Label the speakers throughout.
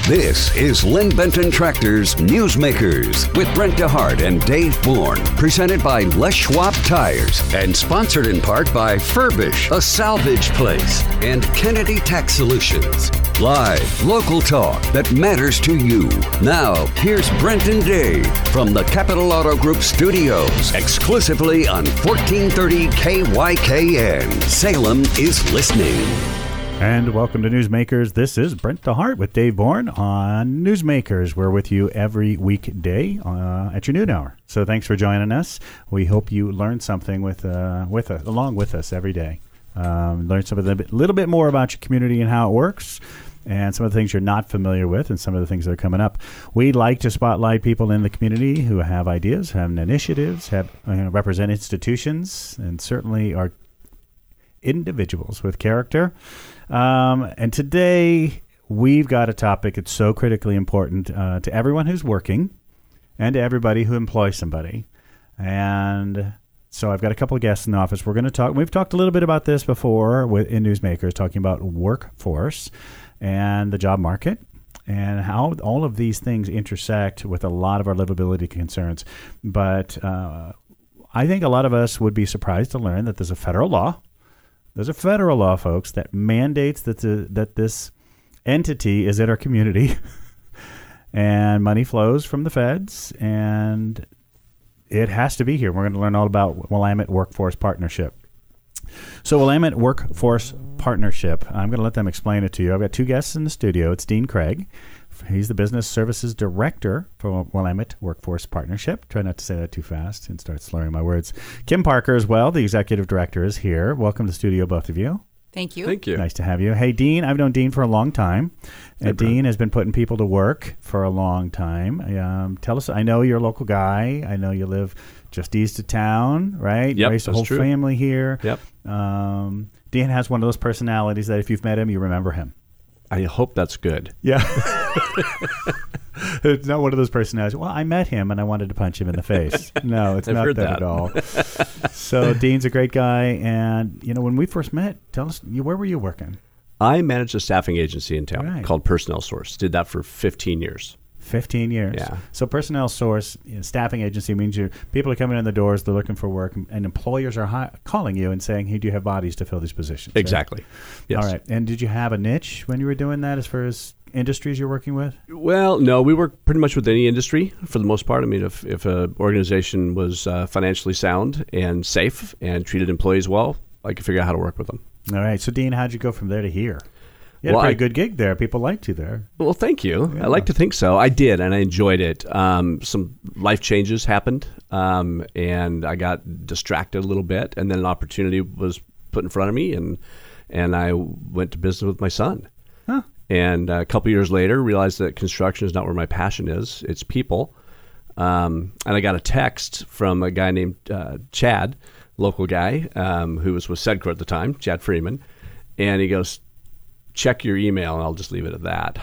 Speaker 1: This is Lynn Benton Tractor's Newsmakers with Brent DeHart and Dave Bourne, presented by Les Schwab Tires and sponsored in part by Furbish, a salvage place, and Kennedy Tax Solutions. Live, local talk that matters to you. Now, here's Brent and Dave from the Capital Auto Group studios, exclusively on 1430 KYKN. Salem is listening.
Speaker 2: And welcome to Newsmakers. This is Brent DeHart with Dave Bourne on Newsmakers. We're with you every weekday at your noon hour. So thanks for joining us. We hope you learn something along with us every day. Learn some of a little bit more about your community and how it works, and some of the things you're not familiar with, and some of the things that are coming up. We like to spotlight people in the community who have ideas, have initiatives, represent institutions, and certainly are individuals with character. And today we've got a topic that's so critically important to everyone who's working and to everybody who employs somebody. And so I've got a couple of guests in the office. We're going to talk. We've talked a little bit about this before in Newsmakers, talking about workforce and the job market and how all of these things intersect with a lot of our livability concerns. But I think a lot of us would be surprised to learn that there's a federal law. There's a federal law, folks, that mandates that this entity is in our community and money flows from the feds, and it has to be here. We're going to learn all about Willamette Workforce Partnership. So Willamette Workforce Partnership, I'm going to let them explain it to you. I've got two guests in the studio. It's Dean Craig. He's the Business Services Director for Willamette Workforce Partnership. Try not to say that too fast and start slurring my words. Kim Parker as well, the Executive Director, is here. Welcome to the studio, both of you.
Speaker 3: Thank you.
Speaker 4: Thank you.
Speaker 2: Nice to have you. Hey, Dean, I've known Dean for a long time. And Dean has been putting people to work for a long time. Tell us, I know you're a local guy. I know you live just east of town, right?
Speaker 4: Yep,
Speaker 2: raised a
Speaker 4: that's
Speaker 2: whole
Speaker 4: true.
Speaker 2: family here.
Speaker 4: Yep.
Speaker 2: Dean has one of those personalities that if you've met him, you remember him.
Speaker 4: I hope that's good.
Speaker 2: Yeah. It's not one of those personalities. Well, I met him and I wanted to punch him in the face. No, it's
Speaker 4: I've
Speaker 2: not
Speaker 4: heard
Speaker 2: that at all. So Dean's a great guy. And, when we first met, tell us, where were you working?
Speaker 4: I managed a staffing agency in town
Speaker 2: Right.
Speaker 4: called Personnel Source. Did that for 15 years.
Speaker 2: 15 years.
Speaker 4: Yeah.
Speaker 2: So Personnel Source, staffing agency means people are coming in the doors, they're looking for work, and employers are calling you and saying, hey, do you have bodies to fill these positions?
Speaker 4: Exactly.
Speaker 2: Right?
Speaker 4: Yes.
Speaker 2: All right. And did you have a niche when you were doing that as far as industries you're working with?
Speaker 4: Well, no, we work pretty much with any industry for the most part. I mean, if an organization was financially sound and safe and treated employees well, I could figure out how to work with them.
Speaker 2: All right. So, Dean, how'd you go from there to here? You had a pretty good gig there. People liked you there.
Speaker 4: Well, thank you.
Speaker 2: Yeah.
Speaker 4: I like to think so. I did, and I enjoyed it. Some life changes happened, and I got distracted a little bit, and then an opportunity was put in front of me, and I went to business with my son.
Speaker 2: Huh.
Speaker 4: And a couple years later, realized that construction is not where my passion is. It's people. And I got a text from a guy named Chad, local guy, who was with Sedco at the time, Chad Freeman, and he goes, check your email, and I'll just leave it at that,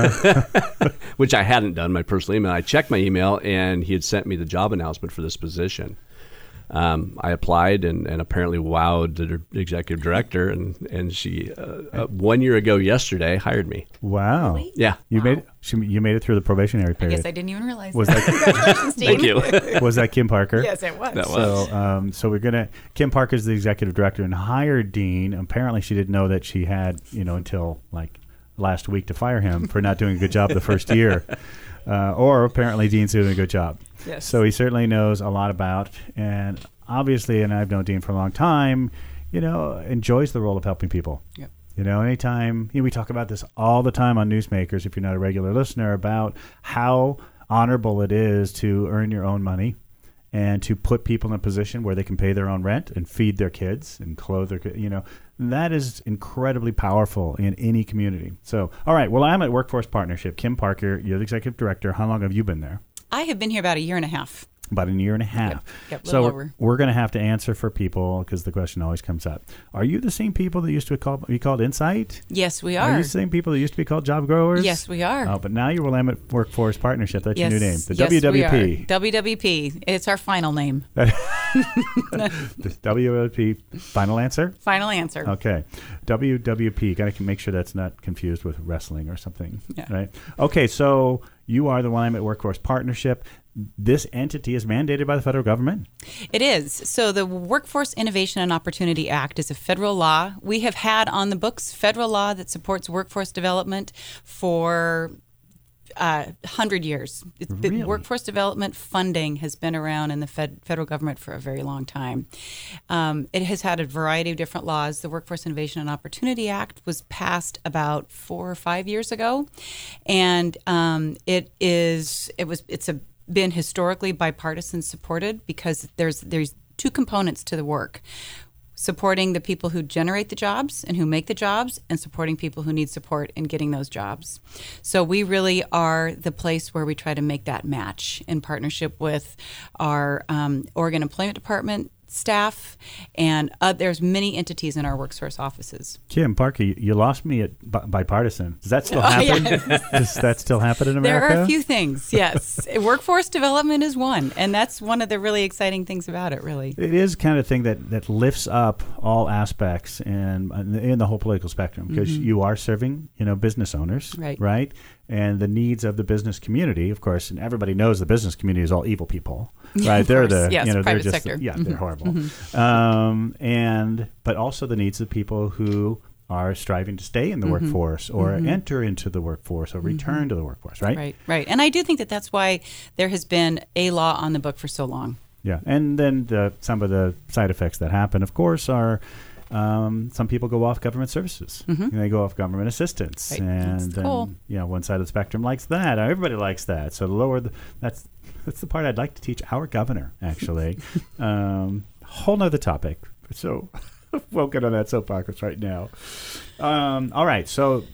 Speaker 4: which I hadn't done, my personal email. I checked my email, and he had sent me the job announcement for this position. I applied and apparently wowed the executive director, and she 1 year ago yesterday hired me.
Speaker 2: Wow.
Speaker 3: Really?
Speaker 4: Yeah.
Speaker 2: You made it through the probationary
Speaker 3: I
Speaker 2: period.
Speaker 3: guess I didn't even realize
Speaker 2: Was
Speaker 3: that.
Speaker 2: that-
Speaker 3: Congratulations, Dean.
Speaker 4: Thank you.
Speaker 2: Was that Kim Parker?
Speaker 3: Yes, it was.
Speaker 4: That was.
Speaker 2: So Kim Parker's the executive director and hired Dean. Apparently she didn't know that she had, until like last week to fire him for not doing a good job the first year. Or apparently Dean's doing a good job.
Speaker 3: Yes.
Speaker 2: So he certainly knows a lot about, and obviously, and I've known Dean for a long time, enjoys the role of helping people.
Speaker 3: Yep.
Speaker 2: Anytime, we talk about this all the time on Newsmakers, if you're not a regular listener, about how honorable it is to earn your own money and to put people in a position where they can pay their own rent and feed their kids and clothe their kids. That is incredibly powerful in any community. So, all right, well, I'm at Workforce Partnership. Kim Parker, you're the executive director. How long have you been there?
Speaker 3: I have been here about a year and a half.
Speaker 2: About a year and a half.
Speaker 3: Yep,
Speaker 2: so
Speaker 3: little over.
Speaker 2: we're going to have to answer for people because the question always comes up. Are you the same people that used to be called Insight?
Speaker 3: Yes, we
Speaker 2: Are
Speaker 3: are.
Speaker 2: you the same people that used to be called Job Growers?
Speaker 3: Yes, we are.
Speaker 2: Oh, but now you're Willamette Workforce Partnership. That's
Speaker 3: Yes,
Speaker 2: your new name. The
Speaker 3: yes,
Speaker 2: WWP.
Speaker 3: we are. WWP. It's our final name.
Speaker 2: The WWP, final answer?
Speaker 3: Final answer.
Speaker 2: Okay. WWP, got to make sure that's not confused with wrestling or something,
Speaker 3: Yeah.
Speaker 2: right? Okay, so you are the Willamette Workforce Partnership. This entity is mandated by the federal government?
Speaker 3: It is. So the Workforce Innovation and Opportunity Act is a federal law. We have had on the books federal law that supports workforce development for 100 years.
Speaker 2: Really?
Speaker 3: Workforce development funding has been around in the federal government for a very long time. It has had a variety of different laws. The Workforce Innovation and Opportunity Act was passed about 4 or 5 years ago, and it's been historically bipartisan supported because there's two components to the work. Supporting the people who generate the jobs and who make the jobs, and supporting people who need support in getting those jobs. So we really are the place where we try to make that match in partnership with our Oregon Employment Department staff, and there's many entities in our WorkSource offices.
Speaker 2: Jim Parker, you lost me at bipartisan. Does that still happen? Does that still happen in America?
Speaker 3: There are a few things, yes. Workforce development is one, and that's one of the really exciting things about it, really.
Speaker 2: It is kind of thing that lifts up all aspects in the whole political spectrum, because you are serving, business owners, right? And the needs of the business community, of course, and everybody knows the business community is all evil people, right? They're
Speaker 3: private sector.
Speaker 2: They're horrible. But also the needs of people who are striving to stay in the workforce or enter into the workforce or return to the workforce, right?
Speaker 3: Right. And I do think that that's why there has been a law on the book for so long.
Speaker 2: Yeah, and then some of the side effects that happen, of course, are some people go off government services. They go off government assistance,
Speaker 3: Right.
Speaker 2: and
Speaker 3: That's
Speaker 2: then
Speaker 3: cool.
Speaker 2: One side of the spectrum likes that. Everybody likes that. So that's the part I'd like to teach our governor. Actually, whole nother topic. So we'll get on that soapbox right now. All right. So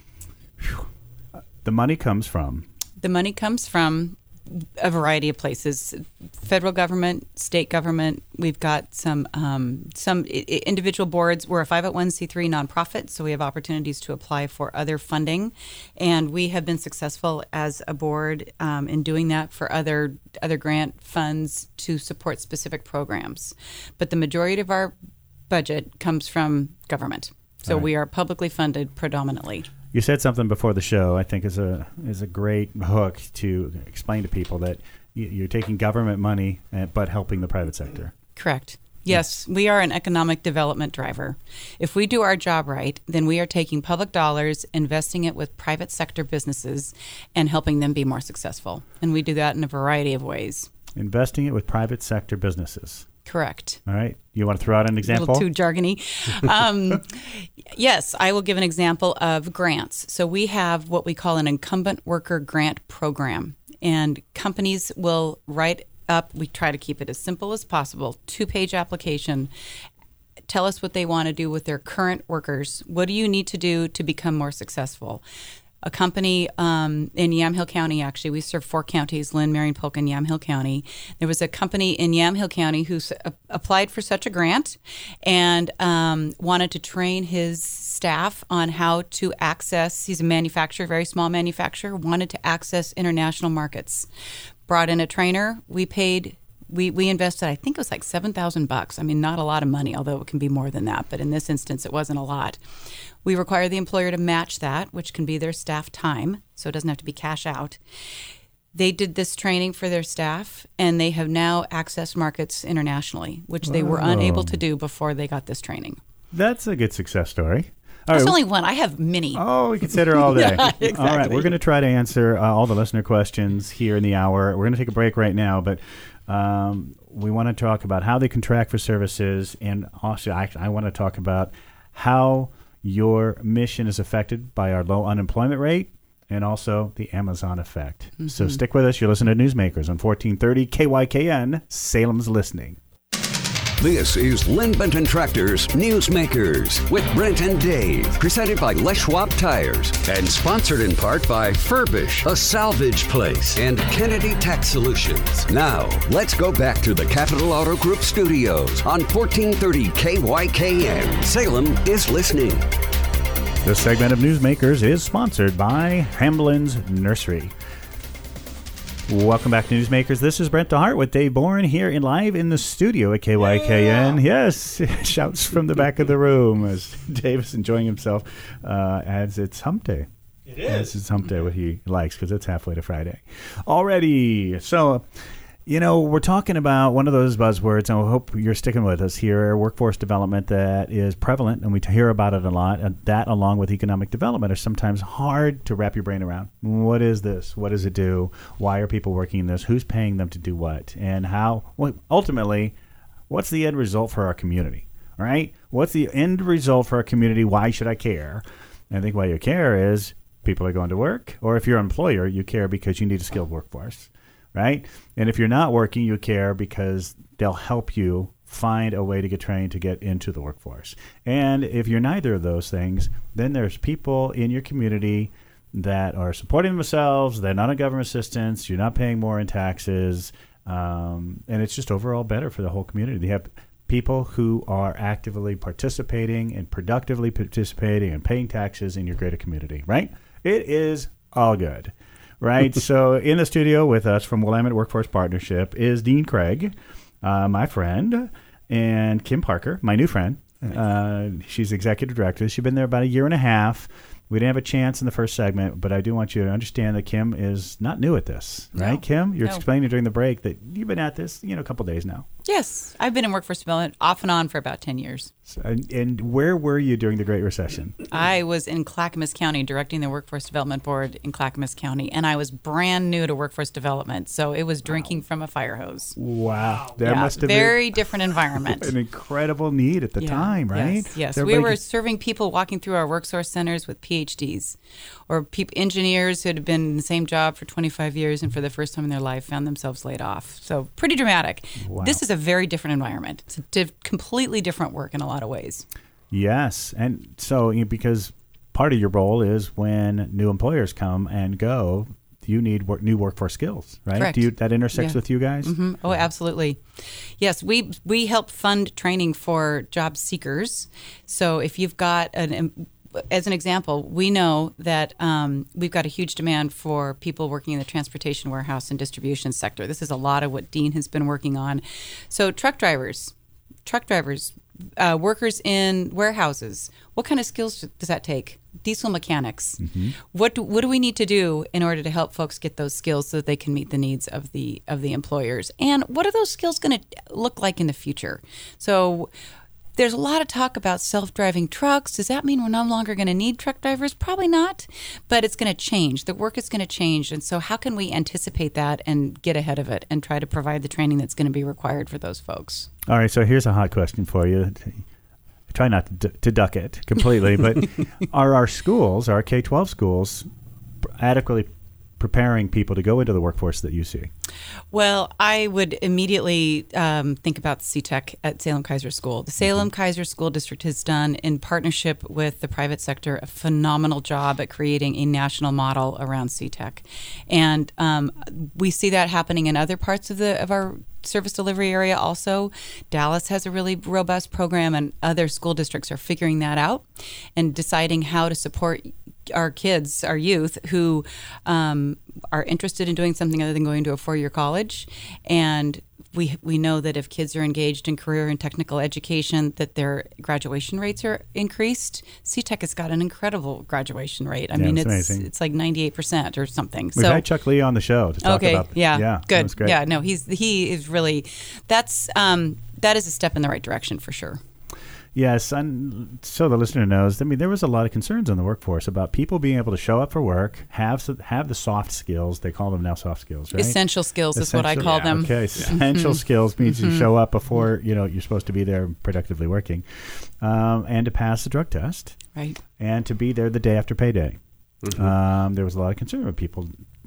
Speaker 2: the money comes from.
Speaker 3: The money comes from a variety of places: federal government, state government. We've got some individual boards. We're a 501c3 nonprofit, so we have opportunities to apply for other funding, and we have been successful as a board in doing that for other grant funds to support specific programs. But the majority of our budget comes from government, so we are publicly funded predominantly.
Speaker 2: You said something before the show I think is a great hook to explain to people that you're taking government money but helping the private sector.
Speaker 3: Correct. Yes, we are an economic development driver. If we do our job right, then we are taking public dollars, investing it with private sector businesses, and helping them be more successful. And we do that in a variety of ways.
Speaker 2: Investing it with private sector businesses.
Speaker 3: Correct.
Speaker 2: All right. You want to throw out an example?
Speaker 3: A little too jargony. Yes, I will give an example of grants. So we have what we call an incumbent worker grant program, and companies will write up, we try to keep it as simple as possible, 2-page application. Tell us what they want to do with their current workers. What do you need to do to become more successful? A company in Yamhill County, actually, we serve 4 counties, Lynn, Marion, Polk, and Yamhill County. There was a company in Yamhill County who applied for such a grant and wanted to train his staff on how to access, he's a manufacturer, very small manufacturer, wanted to access international markets. Brought in a trainer. We paid, we invested, I think it was like $7,000. I mean, not a lot of money, although it can be more than that. But in this instance, it wasn't a lot. We require the employer to match that, which can be their staff time, so it doesn't have to be cash out. They did this training for their staff, and they have now accessed markets internationally, which they were unable to do before they got this training.
Speaker 2: That's a good success story.
Speaker 3: That's only one. I have many.
Speaker 2: Oh, we could sit here all day.
Speaker 3: Yeah, exactly.
Speaker 2: All right, we're going to try to answer all the listener questions here in the hour. We're going to take a break right now, but we want to talk about how they contract for services, and also I want to talk about how your mission is affected by our low unemployment rate and also the Amazon effect. So stick with us. You're listening to Newsmakers on 1430 KYKN, Salem's Listening.
Speaker 1: This is Lynn Benton Tractor's Newsmakers with Brent and Dave, presented by Les Schwab Tires and sponsored in part by Furbish, a salvage place, and Kennedy Tax Solutions. Now, let's go back to the Capital Auto Group studios on 1430 KYKN. Salem is listening.
Speaker 2: This segment of Newsmakers is sponsored by Hamblin's Nursery. Welcome back to Newsmakers. This is Brent DeHart with Dave Bourne here live in the studio at KYKN. Yes, shouts from the back of the room as Dave is enjoying himself as it's hump day.
Speaker 5: It is.
Speaker 2: It's hump day, what he likes, because it's halfway to Friday already. So, we're talking about one of those buzzwords, and I hope you're sticking with us here, workforce development, that is prevalent, and we hear about it a lot. And that, along with economic development, are sometimes hard to wrap your brain around. What is this? What does it do? Why are people working in this? Who's paying them to do what? And how? Well, ultimately, what's the end result for our community? All right? What's the end result for our community? Why should I care? And I think why you care is people are going to work, or if you're an employer, you care because you need a skilled workforce, right? And if you're not working, you care because they'll help you find a way to get trained to get into the workforce. And if you're neither of those things, then there's people in your community that are supporting themselves, they're not on government assistance, you're not paying more in taxes, and it's just overall better for the whole community. You have people who are actively participating and productively participating and paying taxes in your greater community, right? It is all good, right? So in the studio with us from Willamette Workforce Partnership is Dean Craig, my friend, and Kim Parker, my new friend. She's executive director. She's been there about a year and a half. We didn't have a chance in the first segment, but I do want you to understand that Kim is not new at this, right?
Speaker 3: No,
Speaker 2: Kim, you're
Speaker 3: no.
Speaker 2: explaining during the break that you've been at this, a couple days now.
Speaker 3: Yes, I've been in workforce development off and on for about 10 years.
Speaker 2: So, and where were you during the Great Recession?
Speaker 3: I was in Clackamas County directing the Workforce Development Board in Clackamas County, and I was brand new to workforce development, so it was drinking from a fire hose.
Speaker 2: Wow. That
Speaker 3: Yeah,
Speaker 2: must have
Speaker 3: very different environment.
Speaker 2: been an incredible need at the
Speaker 3: Yeah,
Speaker 2: time, right?
Speaker 3: Yes.
Speaker 2: So
Speaker 3: We
Speaker 2: everybody
Speaker 3: were serving people walking through our work source centers with PhDs or engineers who had been in the same job for 25 years and for the first time in their life found themselves laid off. So pretty dramatic.
Speaker 2: Wow.
Speaker 3: This is a very different environment. It's a completely different work in a lot of ways.
Speaker 2: Yes. And so because part of your role is when new employers come and go, you need new workforce skills, right?
Speaker 3: Correct.
Speaker 2: That intersects
Speaker 3: Yeah.
Speaker 2: with you guys?
Speaker 3: Mm-hmm. Oh, absolutely. Yes, we help fund training for job seekers. So if you've got as an example, we know that we've got a huge demand for people working in the transportation, warehouse, and distribution sector. This is a lot of what Dean has been working on. So truck drivers, workers in warehouses, what kind of skills does that take? Diesel mechanics. Mm-hmm. What do we need to do in order to help folks get those skills so that they can meet the needs of the employers? And what are those skills going to look like in the future? So there's a lot of talk about self-driving trucks. Does that mean we're no longer going to need truck drivers? Probably not, but it's going to change. The work is going to change. And so how can we anticipate that and get ahead of it and try to provide the training that's going to be required for those folks?
Speaker 2: All right, so here's a hot question for you. I try not to duck it completely, but are our schools, our K-12 schools, adequately preparing people to go into the workforce that you see?
Speaker 3: Well, I would immediately think about CTEC at Salem-Keizer School. The Salem-Keizer School District has done, in partnership with the private sector, a phenomenal job at creating a national model around CTEC. And we see that happening in other parts of our service delivery area also. Dallas has a really robust program, and other school districts are figuring that out and deciding how to support our kids, our youth, who are interested in doing something other than going to a four-year college. And we know that if kids are engaged in career and technical education, that their graduation rates are increased. CTEC has got an incredible graduation rate. I mean, it's like 98% or something.
Speaker 2: We've had Chuck Lee on the show to talk about that.
Speaker 3: Yeah, good.
Speaker 2: That was great.
Speaker 3: Yeah, no, he is really, that is a step in the right direction for sure.
Speaker 2: Yes, and so the listener knows, there was a lot of concerns on the workforce about people being able to show up for work, have the soft skills. They call them now soft skills, right?
Speaker 3: Essential skills is what I call them.
Speaker 2: Okay, essential skills means you show up before you're supposed to be there productively working, and to pass the drug test,
Speaker 3: right,
Speaker 2: and to be there the day after payday. Mm-hmm. There was a lot of concern with people.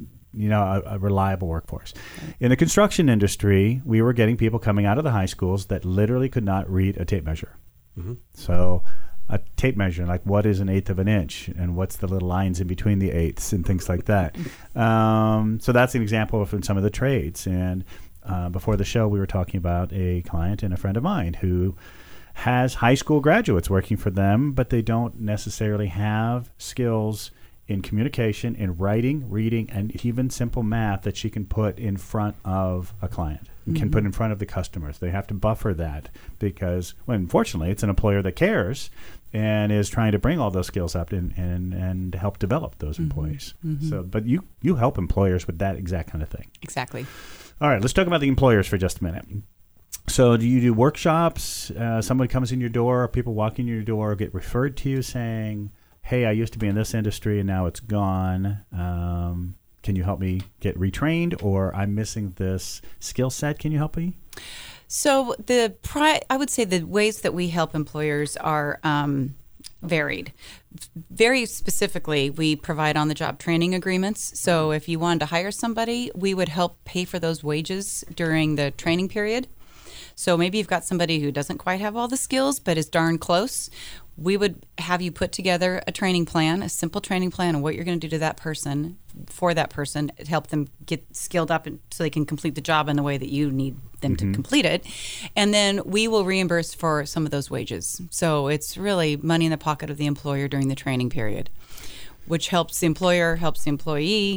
Speaker 2: A reliable workforce. In the construction industry, we were getting people coming out of the high schools that literally could not read a tape measure. Mm-hmm. So a tape measure, like what is an eighth of an inch and what's the little lines in between the eighths and things like that. So that's an example of some of the trades. And before the show, we were talking about a client and a friend of mine who has high school graduates working for them, but they don't necessarily have skills in communication, in writing, reading, and even simple math that she can put in front of a client, can put in front of the customers. They have to buffer that because, well, unfortunately, it's an employer that cares and is trying to bring all those skills up and help develop those employees. So, but you help employers with that exact kind of thing.
Speaker 3: Exactly.
Speaker 2: All right, let's talk about the employers for just a minute. So do you do workshops? Someone comes in your door, or people walk in your door, get referred to you saying, hey, I used to be in this industry and now it's gone. Can you help me get retrained, or I'm missing this skill set? Can you help me?
Speaker 3: So I would say the ways that we help employers are varied. Very specifically, we provide on-the-job training agreements. So if you wanted to hire somebody, we would help pay for those wages during the training period. So maybe you've got somebody who doesn't quite have all the skills but is darn close. We would have you put together a training plan, a simple training plan on what you're going to do to that person, for that person, to help them get skilled up so they can complete the job in the way that you need them to complete it. And then we will reimburse for some of those wages. So it's really money in the pocket of the employer during the training period, which helps the employer, helps the employee.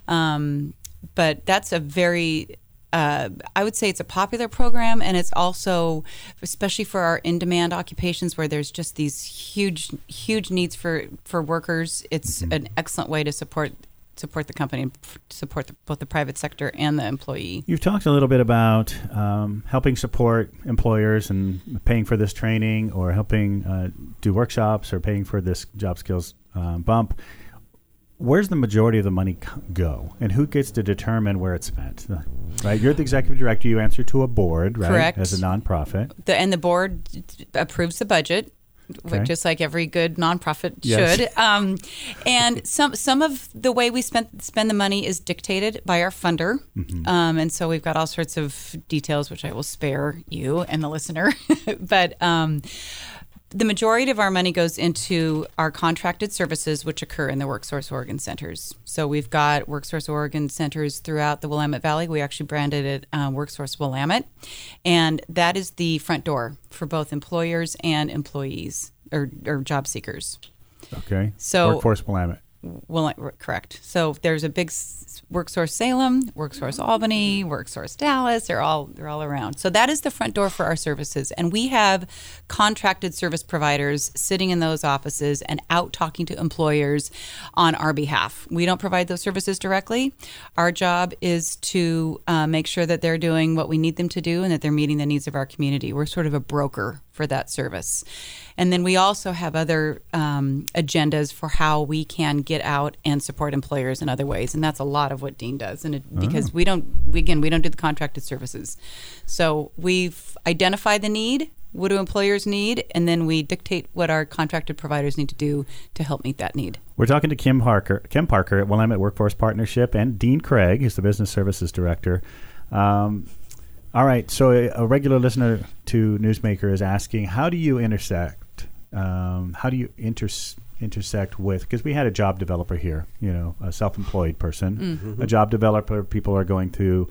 Speaker 3: But that's a very... I would say it's a popular program, and it's also, especially for our in-demand occupations where there's just these huge needs for workers, it's an excellent way to support the company and support both the private sector and the employee.
Speaker 2: You've talked a little bit about helping support employers and paying for this training, or helping do workshops, or paying for this job skills bump. Where's the majority of the money go, and who gets to determine where it's spent? Right, you're the executive director. You answer to a board, right?
Speaker 3: Correct.
Speaker 2: As a nonprofit,
Speaker 3: and the board approves the budget,
Speaker 2: okay,
Speaker 3: just like every good nonprofit
Speaker 2: Yes.
Speaker 3: should. And some of the way we spend the money is dictated by our funder, and so we've got all sorts of details which I will spare you and the listener, but. The majority of our money goes into our contracted services, which occur in the WorkSource Oregon centers. So we've got WorkSource Oregon centers throughout the Willamette Valley. We actually branded it WorkSource Willamette. And that is the front door for both employers and employees or job seekers.
Speaker 2: okay.
Speaker 3: So
Speaker 2: Workforce Willamette.
Speaker 3: Correct. So there's a big WorkSource Salem, WorkSource Albany, WorkSource Dallas. They're all around. So that is the front door for our services, and we have contracted service providers sitting in those offices and out talking to employers on our behalf. We don't provide those services directly. Our job is to make sure that they're doing what we need them to do and that they're meeting the needs of our community. We're sort of a broker for that service. And then we also have other agendas for how we can get out and support employers in other ways. And that's a lot of what Dean does. And because we don't do the contracted services. So we've identified the need. What do employers need? And then we dictate what our contracted providers need to do to help meet that need.
Speaker 2: We're talking to Kim Parker at Willamette Workforce Partnership, and Dean Craig, who's the Business Services Director. All right, so a regular listener to Newsmaker is asking, how do you intersect with, because we had a job developer here, a self-employed person, a job developer. People are going through,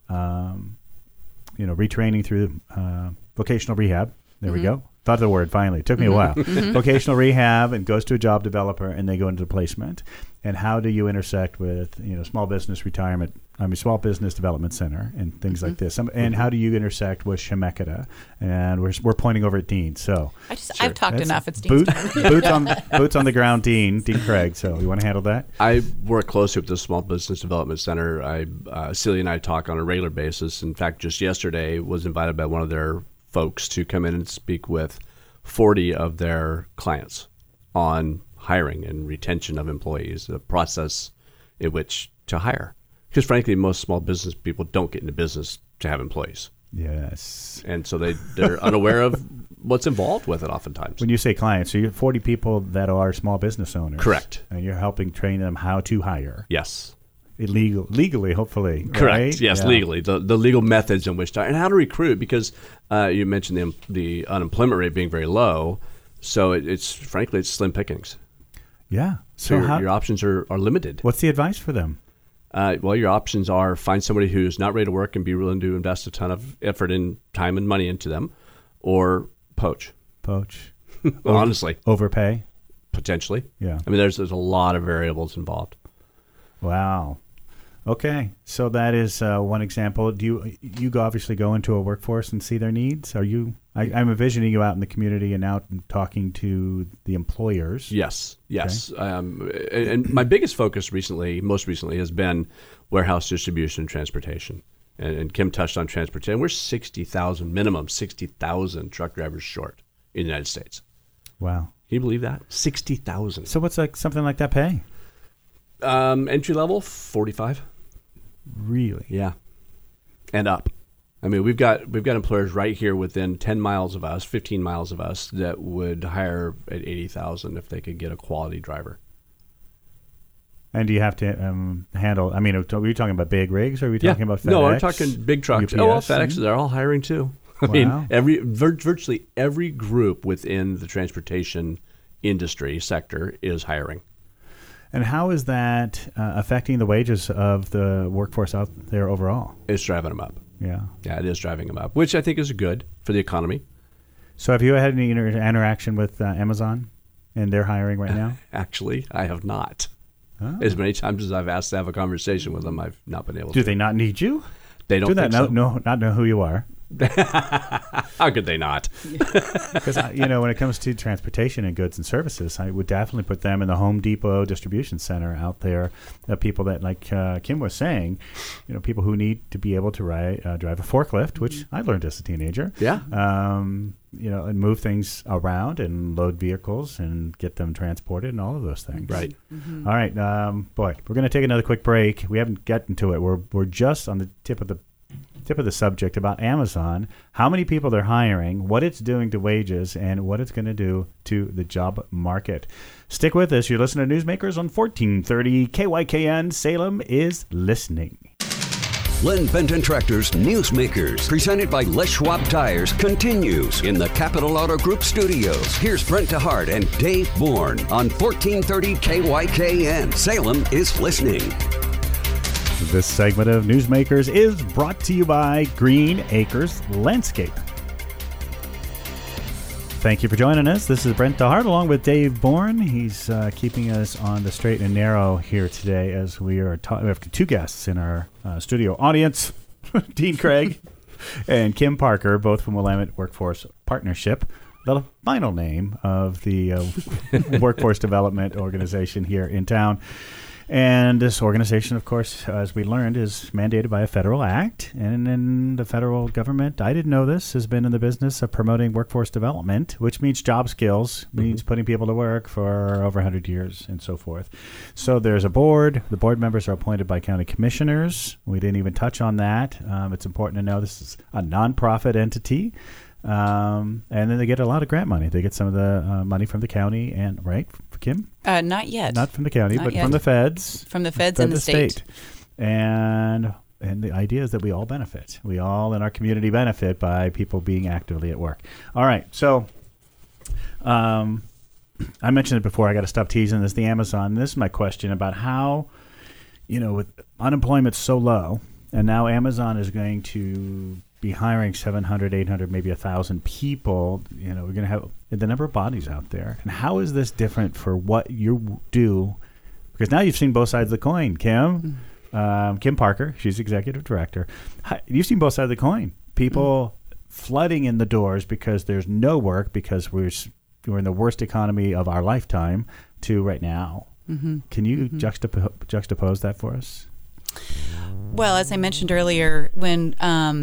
Speaker 2: retraining through vocational rehab. There we go. Thought of the word finally. It took me a while. Vocational rehab, and goes to a job developer, and they go into placement. And how do you intersect with small business development center and things like this? And how do you intersect with Chemeketa? And we're pointing over at Dean. So
Speaker 3: I've talked enough. It's Dean's
Speaker 2: turn. Boots on the ground, Dean Craig. So you want to handle that?
Speaker 4: I work closely with the Small Business Development Center. Celia and I talk on a regular basis. In fact, just yesterday was invited by one of their folks to come in and speak with 40 of their clients on hiring and retention of employees, the process in which to hire. Because frankly, most small business people don't get into business to have employees.
Speaker 2: Yes.
Speaker 4: And so they're unaware of what's involved with it oftentimes.
Speaker 2: When you say clients, so you have 40 people that are small business owners.
Speaker 4: Correct.
Speaker 2: And you're helping train them how to hire.
Speaker 4: Yes.
Speaker 2: Legally, hopefully.
Speaker 4: Correct.
Speaker 2: Right?
Speaker 4: Yes,
Speaker 2: yeah.
Speaker 4: Legally. The legal methods in which to, and how to recruit, because you mentioned the unemployment rate being very low. So it's slim pickings.
Speaker 2: Yeah.
Speaker 4: So your options are limited.
Speaker 2: What's the advice for them?
Speaker 4: Well, your options are find somebody who's not ready to work and be willing to invest a ton of effort and time and money into them, or poach.
Speaker 2: Poach.
Speaker 4: Honestly.
Speaker 2: Overpay.
Speaker 4: Potentially.
Speaker 2: Yeah.
Speaker 4: I mean, there's a lot of variables involved.
Speaker 2: Wow. Okay, so that is one example. Do you obviously go into a workforce and see their needs? Are you? I'm envisioning you out in the community and out and talking to the employers.
Speaker 4: Yes. And my biggest focus most recently, has been warehouse distribution and transportation. And Kim touched on transportation. We're 60,000 truck drivers short in the United States.
Speaker 2: Wow.
Speaker 4: Can you believe that? 60,000.
Speaker 2: So what's something like that pay?
Speaker 4: Entry level, 45.
Speaker 2: Really?
Speaker 4: Yeah, and up. I mean, we've got employers right here within 10 miles of us, 15 miles of us, that would hire at 80,000 if they could get a quality driver.
Speaker 2: And do you have to handle? I mean, are we talking about big rigs, or are we talking about FedEx?
Speaker 4: No, we're talking big trucks.
Speaker 2: UPS,
Speaker 4: oh, well, FedEx, they're all hiring too. I
Speaker 2: Wow.
Speaker 4: mean, virtually every group within the transportation industry sector is hiring.
Speaker 2: And how is that affecting the wages of the workforce out there overall?
Speaker 4: It's driving them up.
Speaker 2: Yeah.
Speaker 4: Yeah, it is driving them up, which I think is good for the economy.
Speaker 2: So have you had any interaction with Amazon and their hiring right now?
Speaker 4: Actually, I have not.
Speaker 2: Oh.
Speaker 4: As many times as I've asked to have a conversation with them, I've not been able to.
Speaker 2: Do they not need you?
Speaker 4: They don't
Speaker 2: Do that?
Speaker 4: think so.
Speaker 2: Not know who you are.
Speaker 4: How could they not?
Speaker 2: Because when it comes to transportation and goods and services, I would definitely put them in the Home Depot distribution center out there. People that, like Kim was saying, people who need to be able to drive a forklift, which I learned as a teenager.
Speaker 4: Yeah.
Speaker 2: And move things around and load vehicles and get them transported and all of those things.
Speaker 4: Right.
Speaker 2: All right, boy, we're going to take another quick break. We haven't gotten to it. We're just on the tip of the subject about Amazon, how many people they're hiring, what it's doing to wages, and what it's going to do to the job market. Stick with us. You're listening to Newsmakers on 1430 KYKN. Salem is listening.
Speaker 1: Len Benton Tractor's Newsmakers, presented by Les Schwab Tires, continues in the Capital Auto Group studios. Here's Brent DeHart and Dave Bourne on 1430 KYKN. Salem is listening.
Speaker 2: This segment of Newsmakers is brought to you by Green Acres Landscape. Thank you for joining us. This is Brent DeHart along with Dave Bourne. He's keeping us on the straight and narrow here today as we are we have two guests in our studio audience, Dean Craig and Kim Parker, both from Willamette Workforce Partnership, the final name of the workforce development organization here in town. And this organization, of course, as we learned, is mandated by a federal act. And then the federal government, I didn't know this, has been in the business of promoting workforce development, which means job skills, means putting people to work for over 100 years and so forth. So there's a board. The board members are appointed by county commissioners. We didn't even touch on that. It's important to know this is a nonprofit entity. And then they get a lot of grant money. They get some of the money from the county and, right, Kim?
Speaker 3: Not yet.
Speaker 2: Not from the county,
Speaker 3: Not
Speaker 2: but
Speaker 3: yet.
Speaker 2: from the feds.
Speaker 3: From the feds and the state.
Speaker 2: And the idea is that we all benefit. We all in our community benefit by people being actively at work. All right. So I mentioned it before. I got to stop teasing this. The Amazon. This is my question about how, with unemployment so low, and now Amazon is going to be hiring 700, 800, maybe 1,000 people. We're going to have the number of bodies out there. And how is this different for what you do? Because now you've seen both sides of the coin, Kim. Kim Parker, she's executive director. You've seen both sides of the coin. People flooding in the doors because there's no work because we're in the worst economy of our lifetime to right now. Can you juxtapose that for us?
Speaker 3: Well, as I mentioned earlier, when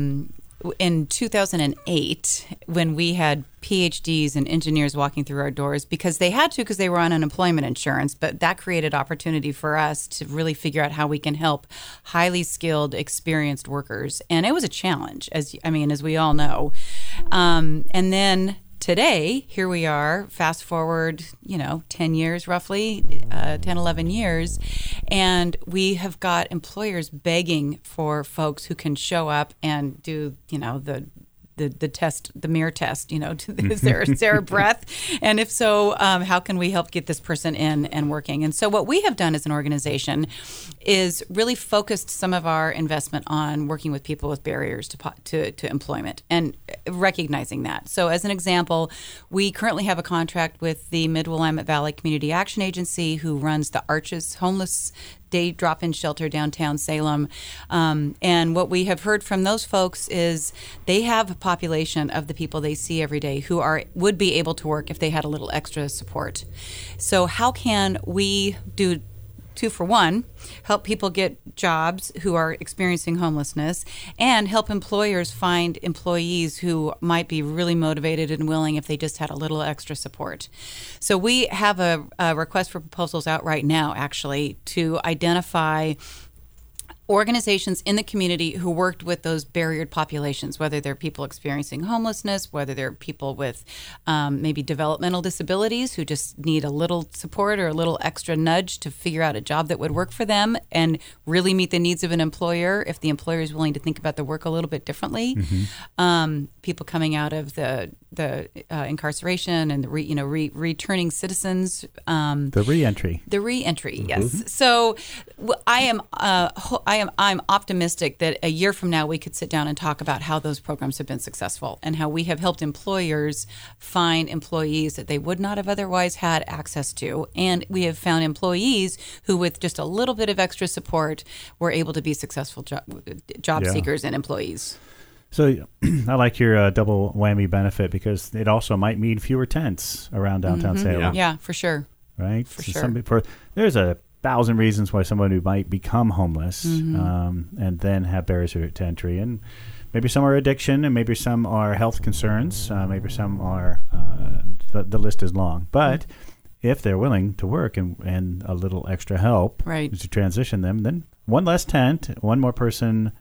Speaker 3: in 2008, when we had PhDs and engineers walking through our doors because they had to because they were on unemployment insurance, but that created opportunity for us to really figure out how we can help highly skilled, experienced workers. And it was a challenge, as we all know. And then today, here we are, fast forward, 10 years roughly, 10, 11 years, and we have got employers begging for folks who can show up and do, the the test, the mirror test, is there a breath? And if so, how can we help get this person in and working? And so what we have done as an organization is really focused some of our investment on working with people with barriers to employment and recognizing that. So as an example, we currently have a contract with the Mid-Willamette Valley Community Action Agency, who runs the Arches Homeless Day Drop-In Shelter downtown Salem. And what we have heard from those folks is they have a population of the people they see every day who would be able to work if they had a little extra support. So how can we do 2 for 1, help people get jobs who are experiencing homelessness, and help employers find employees who might be really motivated and willing if they just had a little extra support. So we have a request for proposals out right now, actually, to identify organizations in the community who worked with those barriered populations, whether they're people experiencing homelessness, whether they're people with maybe developmental disabilities who just need a little support or a little extra nudge to figure out a job that would work for them and really meet the needs of an employer if the employer is willing to think about the work a little bit differently. People coming out of the incarceration and the returning citizens.
Speaker 2: The reentry.
Speaker 3: The reentry, yes. So I'm optimistic that a year from now we could sit down and talk about how those programs have been successful and how we have helped employers find employees that they would not have otherwise had access to. And we have found employees who, with just a little bit of extra support, were able to be successful job seekers and employees.
Speaker 2: So I like your double whammy benefit, because it also might mean fewer tents around downtown Salem.
Speaker 3: Yeah, for sure.
Speaker 2: Right?
Speaker 3: For sure.
Speaker 2: There's 1,000 reasons why someone who might become homeless and then have barriers to entry. And maybe some are addiction, and maybe some are health concerns. Maybe some are, the list is long. But if they're willing to work and a little extra help to transition them, then one less tent, one more person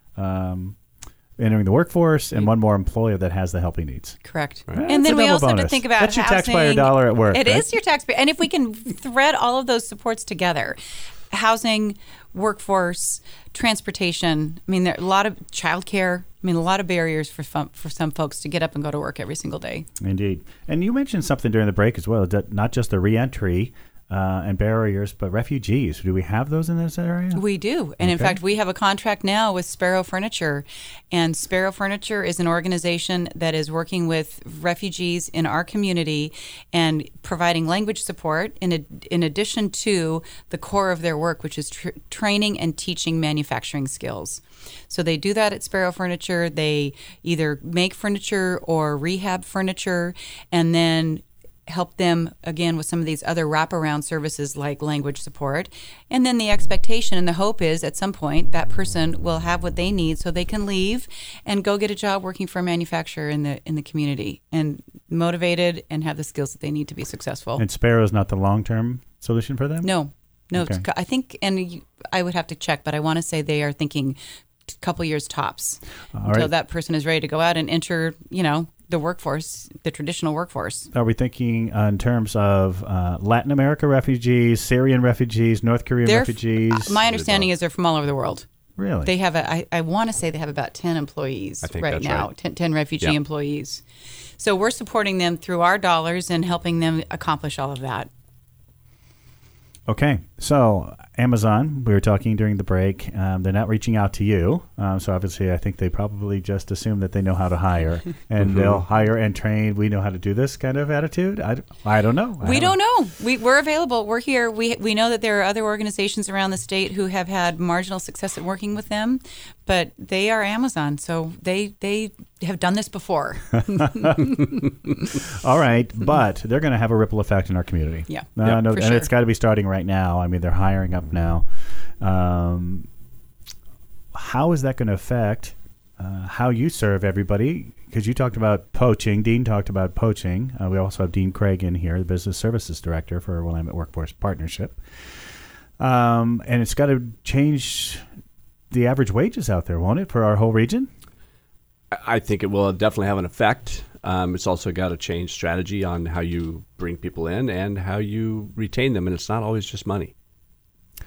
Speaker 2: entering the workforce, and one more employer that has the help he needs.
Speaker 3: Correct.
Speaker 2: Right.
Speaker 3: And then we also
Speaker 2: bonus.
Speaker 3: have to think about
Speaker 2: that's your
Speaker 3: housing.
Speaker 2: taxpayer dollar at work.
Speaker 3: It is your taxpayer. And if we can thread all of those supports together, housing, workforce, transportation, I mean, there are a lot of childcare. I mean, a lot of barriers for some folks to get up and go to work every single day.
Speaker 2: Indeed. And you mentioned something during the break as well, that not just the reentry and barriers, but refugees. Do we have those in this area?
Speaker 3: We do. And in fact, we have a contract now with Sparrow Furniture. And Sparrow Furniture is an organization that is working with refugees in our community and providing language support in addition to the core of their work, which is training and teaching manufacturing skills. So they do that at Sparrow Furniture. They either make furniture or rehab furniture, and then help them, again, with some of these other wraparound services like language support. And then the expectation and the hope is at some point that person will have what they need so they can leave and go get a job working for a manufacturer in the community, and motivated and have the skills that they need to be successful.
Speaker 2: And Sparrow is not the long-term solution for them?
Speaker 3: No.
Speaker 2: Okay.
Speaker 3: I think, and I would have to check, but I want to say they are thinking a couple years tops until that person is ready to go out and enter, the workforce, the traditional workforce.
Speaker 2: Are we thinking in terms of Latin America refugees, Syrian refugees, North Korean refugees?
Speaker 3: My understanding is they're from all over the world.
Speaker 2: Really?
Speaker 3: They have I want to say they have about 10 employees right now, 10 refugee employees. So we're supporting them through our dollars and helping them accomplish all of that.
Speaker 2: Okay, so Amazon, we were talking during the break, they're not reaching out to you. So obviously I think they probably just assume that they know how to hire, and they'll hire and train. We know how to do this kind of attitude. I don't know.
Speaker 3: We don't know. We're available. We're here. We know that there are other organizations around the state who have had marginal success at working with them, but they are Amazon, so they have done this before.
Speaker 2: All right, but they're going to have a ripple effect in our community.
Speaker 3: Yeah,
Speaker 2: and it's got to be starting right now. I mean, they're hiring up now. How is that going to affect how you serve everybody? Because you talked about poaching. Dean talked about poaching. We also have Dean Craig in here, the Business Services Director for Willamette Workforce Partnership. And it's got to change the average wages out there, won't it, for our whole region?
Speaker 4: I think it will definitely have an effect. It's also got to change strategy on how you bring people in and how you retain them, and it's not always just money.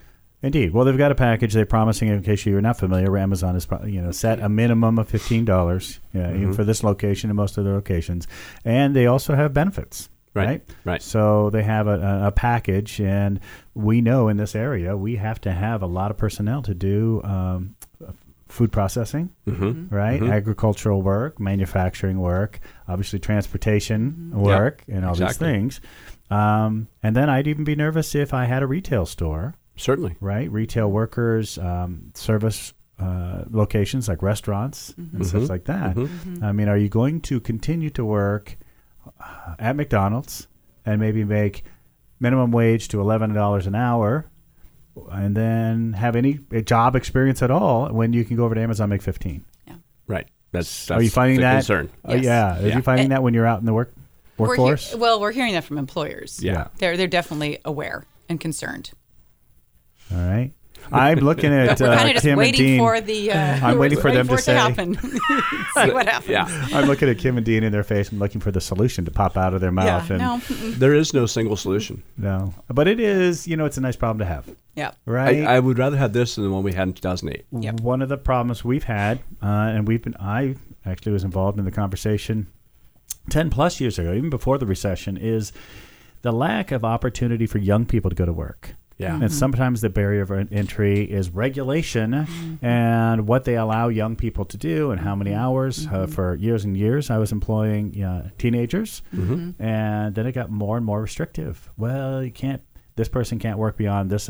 Speaker 2: Indeed. Well, they've got a package. They're promising, in case you're not familiar, Amazon is set a minimum of $15 even for this location and most of their locations. And they also have benefits. Right. So they have a package, and we know in this area we have to have a lot of personnel to do food processing, right? Agricultural work, manufacturing work, obviously transportation work, and all these things. And then I'd even be nervous if I had a retail store.
Speaker 4: Certainly.
Speaker 2: Right? Retail workers, service locations like restaurants and stuff like that. I mean, are you going to continue to work at McDonald's and maybe make minimum wage to $11 an hour and then have any job experience at all when you can go over to Amazon and make $15?
Speaker 3: Yeah.
Speaker 4: Right. That's
Speaker 2: are you finding that
Speaker 4: concern?
Speaker 3: Yes.
Speaker 2: Are you finding that when you're out in the workforce?
Speaker 3: We're hearing that from employers.
Speaker 4: Yeah.
Speaker 3: They're definitely aware and concerned.
Speaker 2: All right. I'm looking at
Speaker 3: We're kind of just
Speaker 2: Kim and
Speaker 3: waiting
Speaker 2: Dean.
Speaker 3: for the.
Speaker 2: I'm waiting for them to say.
Speaker 3: Happen. See what happens.
Speaker 4: Yeah.
Speaker 2: I'm looking at Kim and Dean in their face and looking for the solution to pop out of their mouth.
Speaker 3: Yeah.
Speaker 2: And
Speaker 3: No.
Speaker 4: There is no single solution.
Speaker 2: No. But it is, it's a nice problem to have.
Speaker 3: Yeah.
Speaker 2: Right?
Speaker 4: I would rather have this than the one we had in 2008.
Speaker 3: Yep.
Speaker 2: One of the problems we've had, and I actually was involved in the conversation 10 plus years ago, even before the recession, is the lack of opportunity for young people to go to work.
Speaker 4: Yeah.
Speaker 2: And sometimes the barrier of entry is regulation and what they allow young people to do and how many hours. For years and years, I was employing teenagers, and then it got more and more restrictive. Well, this person can't work beyond this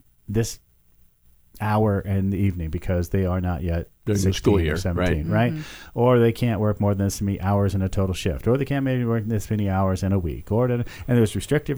Speaker 2: hour in the evening because they are not yet
Speaker 4: during
Speaker 2: 16
Speaker 4: the school year,
Speaker 2: or 17, right? Or they can't work more than this many hours in a total shift, or they can't maybe work this many hours in a week, and it was restrictive.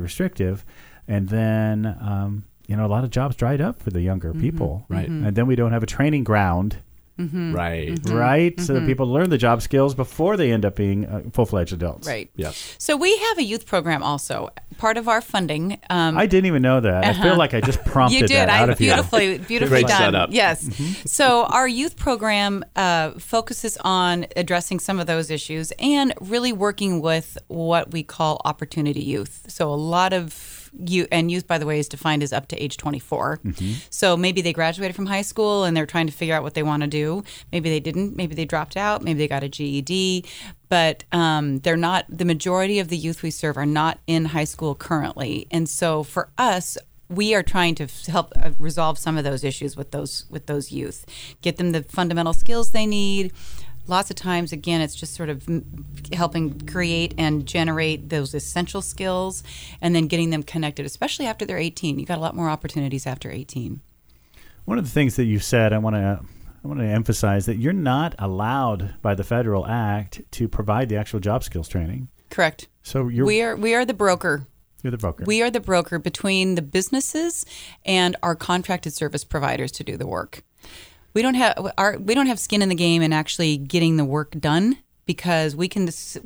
Speaker 2: And then, a lot of jobs dried up for the younger people.
Speaker 4: Right.
Speaker 2: And then we don't have a training ground.
Speaker 4: Right.
Speaker 2: Right? So that people learn the job skills before they end up being full-fledged adults.
Speaker 3: Right.
Speaker 4: Yes.
Speaker 3: So we have a youth program also. Part of our funding.
Speaker 2: I didn't even know that. I feel like I just prompted
Speaker 3: You did.
Speaker 2: that out of you.
Speaker 3: Beautifully
Speaker 4: Great
Speaker 3: done.
Speaker 4: setup.
Speaker 3: Yes. So our youth program focuses on addressing some of those issues and really working with what we call opportunity youth. So a lot of youth, by the way, is defined as up to age 24. So maybe they graduated from high school and they're trying to figure out what they want to do. Maybe they didn't. Maybe they dropped out. Maybe they got a GED. But they're not. The majority of the youth we serve are not in high school currently. And so for us, we are trying to help resolve some of those issues with those youth, get them the fundamental skills they need. Lots of times, again, it's just sort of helping create and generate those essential skills and then getting them connected, especially after they're 18. You got a lot more opportunities after 18.
Speaker 2: One of the things that you said, I want to emphasize that you're not allowed by the federal act to provide the actual job skills training.
Speaker 3: Correct.
Speaker 2: So
Speaker 3: we are the broker.
Speaker 2: You're the broker.
Speaker 3: We are the broker between the businesses and our contracted service providers to do the work. We don't have skin in the game in actually getting the work done because we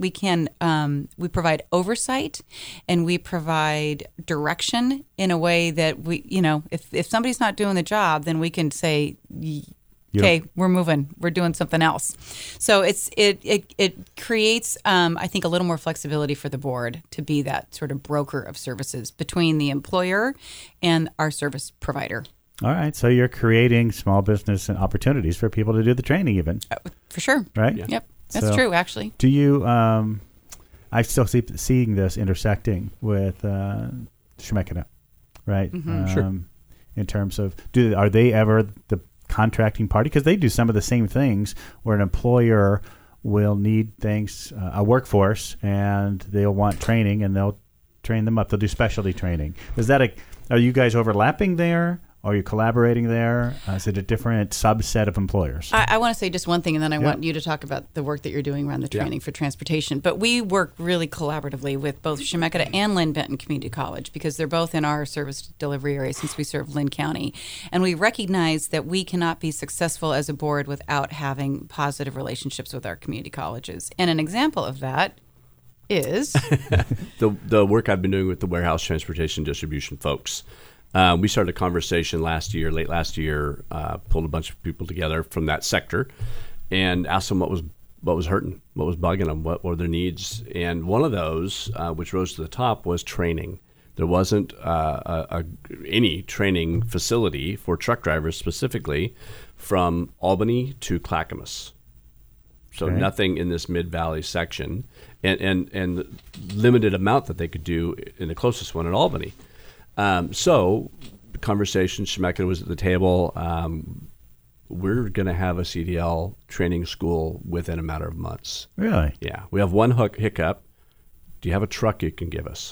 Speaker 3: provide oversight and we provide direction in a way that if somebody's not doing the job, then we can say, okay, we're moving, we're doing something else. So it creates I think a little more flexibility for the board to be that sort of broker of services between the employer and our service provider.
Speaker 2: All right. So you're creating small business and opportunities for people to do the training even.
Speaker 3: For sure.
Speaker 2: Right?
Speaker 3: Yeah. Yep. That's true, actually.
Speaker 2: Do you, I still keep seeing this intersecting with Shemekinah, right?
Speaker 4: Sure.
Speaker 2: In terms of, are they ever the contracting party? Because they do some of the same things where an employer will need things, a workforce, and they'll want training and they'll train them up. They'll do specialty training. Are you guys overlapping there? Are you collaborating there? Is it a different subset of employers?
Speaker 3: I want to say just one thing, and then I want you to talk about the work that you're doing around the training for transportation. But we work really collaboratively with both Shemekinah and Lynn Benton Community College because they're both in our service delivery area since we serve Lynn County. And we recognize that we cannot be successful as a board without having positive relationships with our community colleges. And an example of that is
Speaker 4: the work I've been doing with the warehouse transportation distribution folks. We started a conversation late last year, pulled a bunch of people together from that sector and asked them what was hurting, what was bugging them, what were their needs. And one of those, which rose to the top, was training. There wasn't any training facility for truck drivers specifically from Albany to Clackamas. So
Speaker 2: Okay.
Speaker 4: nothing in this Mid-Valley section, and limited amount that they could do in the closest one in Albany. So the conversation, Chemeketa was at the table. We're going to have a CDL training school within a matter of months.
Speaker 2: Really?
Speaker 4: Yeah. We have one hiccup. Do you have a truck you can give us?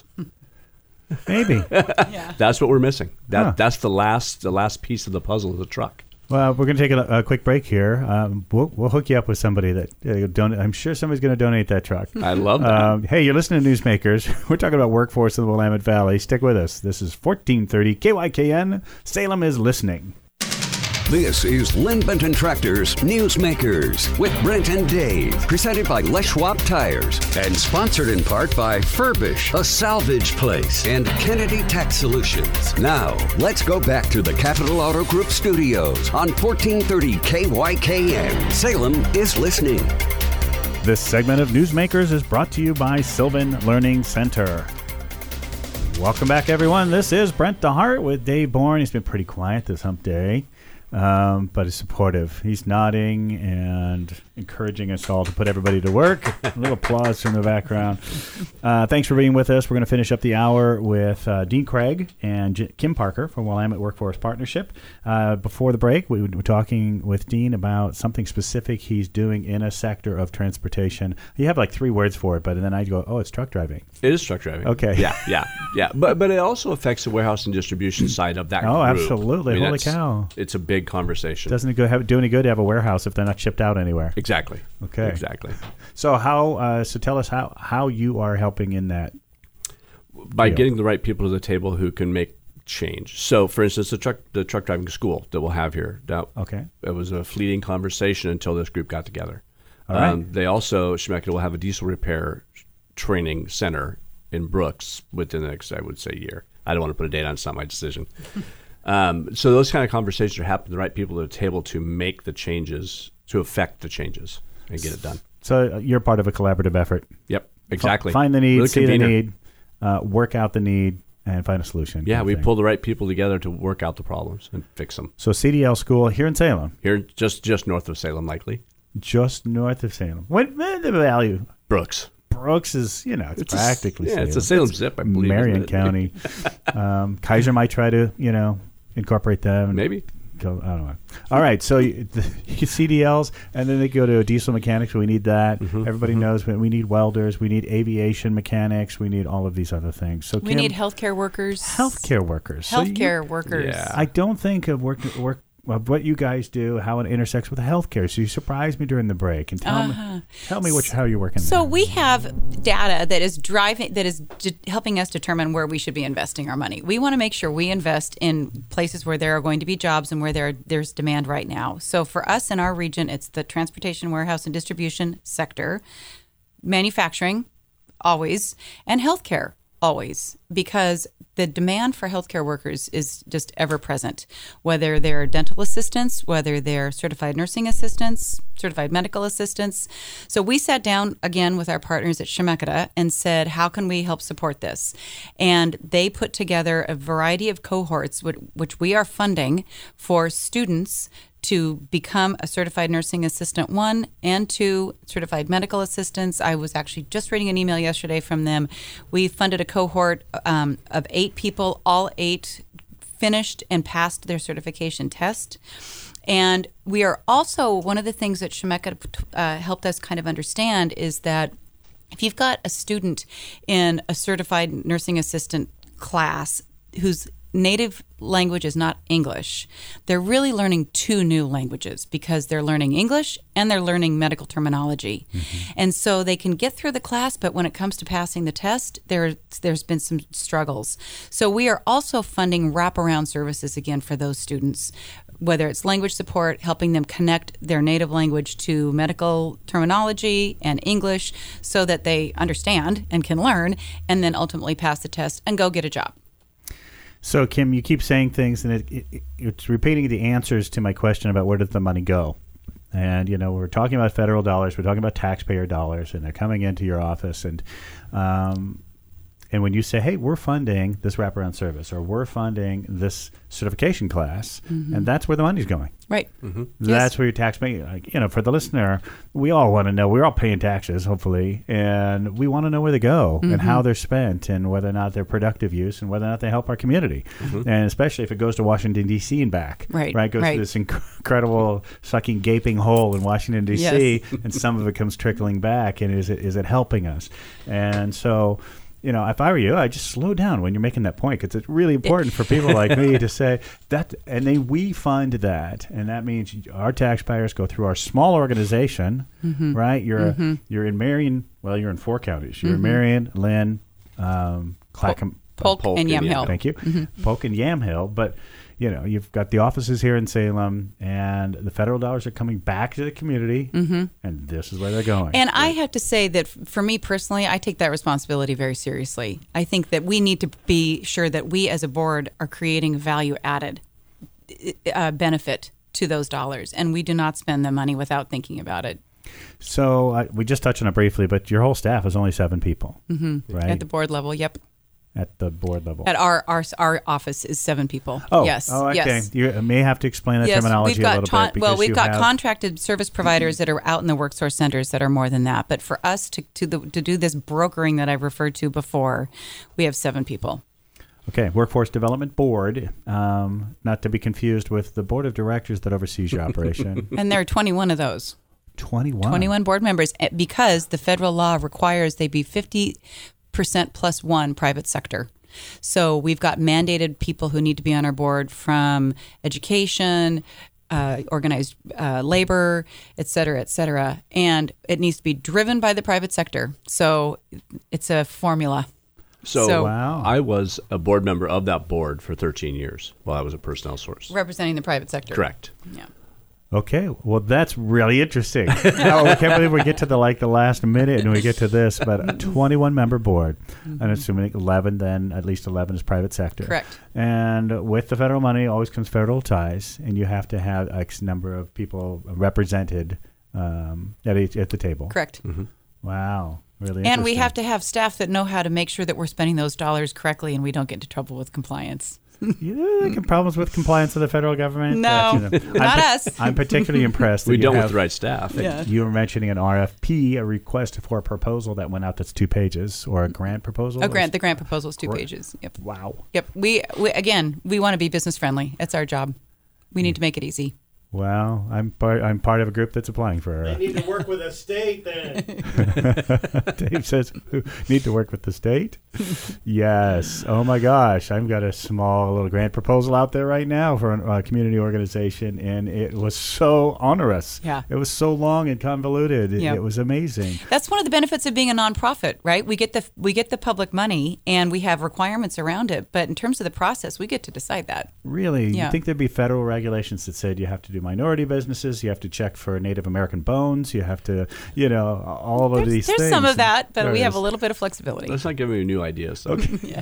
Speaker 2: Maybe.
Speaker 4: That's what we're missing.
Speaker 2: Huh.
Speaker 4: That's the last piece of the puzzle is the truck.
Speaker 2: Well, we're going to take a quick break here. We'll hook you up with somebody that I'm sure somebody's going to donate that truck.
Speaker 4: I love that.
Speaker 2: Hey, you're listening to Newsmakers. We're talking about workforce in the Willamette Valley. Stick with us. This is 1430 KYKN. Salem is listening.
Speaker 1: This is Lynn Benton Tractors Newsmakers with Brent and Dave, presented by Les Schwab Tires and sponsored in part by Furbish, a salvage place, and Kennedy Tax Solutions. Now, let's go back to the Capital Auto Group studios on 1430 KYKN. Salem is listening.
Speaker 2: This segment of Newsmakers is brought to you by Sylvan Learning Center. Welcome back, everyone. This is Brent DeHart with Dave Bourne. He's been pretty quiet this hump day. But he's supportive. He's nodding and encouraging us all to put everybody to work. A little applause from the background. Thanks for being with us. We're going to finish up the hour with Dean Craig and Kim Parker from Willamette Workforce Partnership. Before the break, we were talking with Dean about something specific he's doing in a sector of transportation. You have like 3 words for it, but then I go, oh, it's truck driving.
Speaker 4: It is truck driving.
Speaker 2: Okay.
Speaker 4: Yeah. But it also affects the warehouse and distribution side of that group.
Speaker 2: Oh, absolutely.
Speaker 4: I mean,
Speaker 2: Holy cow.
Speaker 4: It's a big conversation.
Speaker 2: Doesn't it do any good to have a warehouse if they're not shipped out anywhere?
Speaker 4: Exactly.
Speaker 2: Okay.
Speaker 4: Exactly.
Speaker 2: So so tell us how you are helping in that.
Speaker 4: By
Speaker 2: deal.
Speaker 4: getting the right people to the table who can make change. So, for instance, the truck driving school that we'll have here. Now,
Speaker 2: Okay.
Speaker 4: it was a fleeting conversation until this group got together.
Speaker 2: All right.
Speaker 4: They also, Chemeketa will have a diesel repair training center in Brooks within the next, I would say, year. I don't want to put a date on it. It's not my decision. So those kind of conversations are happening. The right people at the table to make the changes, to affect the changes, and get it done.
Speaker 2: So you're part of a collaborative effort.
Speaker 4: Yep, exactly.
Speaker 2: Find the need,
Speaker 4: Really
Speaker 2: see the
Speaker 4: convenient.
Speaker 2: need, work out the need, and find a solution.
Speaker 4: Yeah,
Speaker 2: kind of
Speaker 4: we
Speaker 2: thing.
Speaker 4: pull the right people together to work out the problems and fix them.
Speaker 2: So CDL school here in Salem,
Speaker 4: Here, just north of Salem, likely.
Speaker 2: just north of Salem. What the value?
Speaker 4: Brooks.
Speaker 2: Brooks is, it's practically Salem.
Speaker 4: it's a Salem zip, I believe.
Speaker 2: Marion
Speaker 4: isn't it?
Speaker 2: County. Kaiser might try to, incorporate them.
Speaker 4: Maybe.
Speaker 2: I don't know. All right, so you get CDLs, and then they go to diesel mechanics. We need that. Everybody knows we need welders. We need aviation mechanics. We need all of these other things. So
Speaker 3: We
Speaker 2: Kim,
Speaker 3: need healthcare workers.
Speaker 2: healthcare workers. So
Speaker 3: Healthcare workers.
Speaker 4: Yeah.
Speaker 2: I don't think of work of what you guys do, how it intersects with healthcare. So you surprised me during the break, and tell me how you're working.
Speaker 3: So
Speaker 2: there.
Speaker 3: we have data that is helping us determine where we should be investing our money. We want to make sure we invest in places where there are going to be jobs and where there's demand right now. So for us in our region, it's the transportation, warehouse, and distribution sector, manufacturing, always, and healthcare, always, because the demand for healthcare workers is just ever present, whether they're dental assistants, whether they're certified nursing assistants, certified medical assistants. So we sat down again with our partners at Chemeketa and said, how can we help support this? And they put together a variety of cohorts, which we are funding for students to become a certified nursing assistant 1 and 2 certified medical assistants. I was actually just reading an email yesterday from them. We funded a cohort of 8 people. All 8 finished and passed their certification test. And we are also, one of the things that Chemeketa helped us kind of understand is that if you've got a student in a certified nursing assistant class whose native language is not English, they're really learning 2 new languages because they're learning English and they're learning medical terminology. And so they can get through the class, but when it comes to passing the test, there's been some struggles. So we are also funding wraparound services again for those students, whether it's language support, helping them connect their native language to medical terminology and English so that they understand and can learn, and then ultimately pass the test and go get a job.
Speaker 2: So, Kim, you keep saying things, and it's repeating the answers to my question about where does the money go. And, we're talking about federal dollars, we're talking about taxpayer dollars, and they're coming into your office. And And when you say, hey, we're funding this wraparound service or we're funding this certification class, and that's where the money's going.
Speaker 3: Right.
Speaker 2: That's where your tax money, for the listener, we all want to know, we're all paying taxes, hopefully, and we want to know where they go and how they're spent and whether or not they're productive use and whether or not they help our community. And especially if it goes to Washington, D.C. and back.
Speaker 3: Right.
Speaker 2: Goes to this incredible sucking gaping hole in Washington, D.C., and some of it comes trickling back. And is it helping us? And so, if I were you, I'd just slow down when you're making that point, because it's really important for people like me to say that, and then we fund that, and that means our taxpayers go through our small organization, right? You're in Marion, well, you're in 4 counties. You're in Marion, Lynn, Clackamas,
Speaker 3: Polk and Yamhill.
Speaker 2: Thank you. Polk and Yamhill, but you've got the offices here in Salem, and the federal dollars are coming back to the community, and this is where they're going.
Speaker 3: And I have to say that for me personally, I take that responsibility very seriously. I think that we need to be sure that we as a board are creating value-added benefit to those dollars, and we do not spend the money without thinking about it.
Speaker 2: So we just touched on it briefly, but your whole staff is only 7 people, right?
Speaker 3: At the board level, yep.
Speaker 2: At the board level.
Speaker 3: At our office is 7 people.
Speaker 2: Oh,
Speaker 3: yes.
Speaker 2: Oh, okay.
Speaker 3: Yes.
Speaker 2: You may have to explain that terminology a little bit.
Speaker 3: We've got contracted service providers that are out in the WorkSource centers that are more than that. But for us to do this brokering that I've referred to before, we have 7 people.
Speaker 2: Okay, Workforce Development Board, not to be confused with the board of directors that oversees your operation.
Speaker 3: And there are 21 of those. 21 board members, because the federal law requires they be 50% plus 1 private sector. So we've got mandated people who need to be on our board from education, organized labor, et cetera, and it needs to be driven by the private sector. So it's a formula.
Speaker 4: So
Speaker 2: wow.
Speaker 4: I was a board member of that board for 13 years while I was a personnel source.
Speaker 3: Representing the private sector.
Speaker 4: Correct.
Speaker 3: Yeah.
Speaker 2: Okay, well, that's really interesting. No, I can't believe we get to the last minute and we get to this, but a 21-member board, and assuming 11, then at least 11 is private sector.
Speaker 3: Correct.
Speaker 2: And with the federal money always comes federal ties, and you have to have X number of people represented at the table.
Speaker 3: Correct.
Speaker 2: Wow, really interesting.
Speaker 3: And we have to have staff that know how to make sure that we're spending those dollars correctly and we don't get into trouble with compliance.
Speaker 2: Problems with compliance of the federal government?
Speaker 3: No, not us.
Speaker 2: I'm particularly impressed that
Speaker 4: we don't with the right staff.
Speaker 2: You were mentioning an RFP, a request for a proposal that went out that's 2 pages, or a grant proposal?
Speaker 3: The grant proposal is 2 pages. Yep.
Speaker 2: Wow.
Speaker 3: Yep. We want to be business friendly. It's our job. We need to make it easy.
Speaker 2: Well, I'm part of a group that's applying for.
Speaker 5: They need to work with the state then.
Speaker 2: Dave says, need to work with the state? Yes. Oh my gosh, I've got a small little grant proposal out there right now for a community organization, and it was so onerous.
Speaker 3: Yeah.
Speaker 2: It was so long and convoluted.
Speaker 3: Yep.
Speaker 2: It was amazing.
Speaker 3: That's one of the benefits of being a nonprofit, right? We get the public money and we have requirements around it, but in terms of the process, we get to decide that.
Speaker 2: Really?
Speaker 3: Yeah.
Speaker 2: You think there'd be federal regulations that said you have to do minority businesses, you have to check for Native American bones, you have to, all of these things.
Speaker 3: There's some of that, but we have
Speaker 2: is.
Speaker 3: a little bit of flexibility.
Speaker 4: Let's not give me new ideas. So.
Speaker 2: Okay.
Speaker 3: Yeah.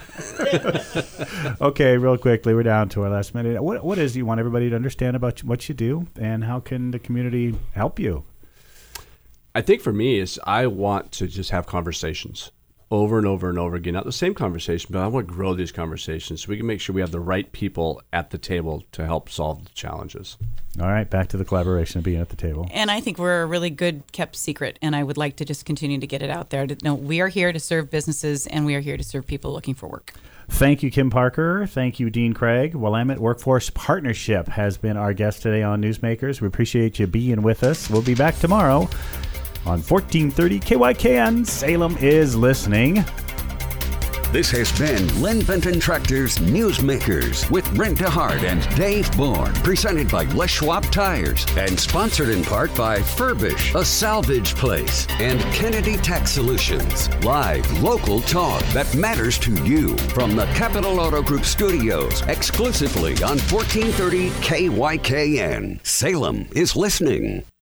Speaker 2: Okay, real quickly, we're down to our last minute. What is you want everybody to understand about what you do, and how can the community help you?
Speaker 4: I think for me is I want to just have conversations over and over and over again. Not the same conversation, but I want to grow these conversations so we can make sure we have the right people at the table to help solve the challenges.
Speaker 2: All right, back to the collaboration of being at the table.
Speaker 3: And I think we're a really good kept secret, and I would like to just continue to get it out there. We are here to serve businesses, and we are here to serve people looking for work.
Speaker 2: Thank you, Kim Parker. Thank you, Dean Craig. Willamette Workforce Partnership has been our guest today on Newsmakers. We appreciate you being with us. We'll be back tomorrow on 1430 KYKN. Salem is listening.
Speaker 1: This has been Lynn Benton Tractor's Newsmakers with Brent DeHart and Dave Bourne, presented by Les Schwab Tires and sponsored in part by Furbish, a salvage place, and Kennedy Tax Solutions. Live local talk that matters to you from the Capital Auto Group studios, exclusively on 1430 KYKN. Salem is listening.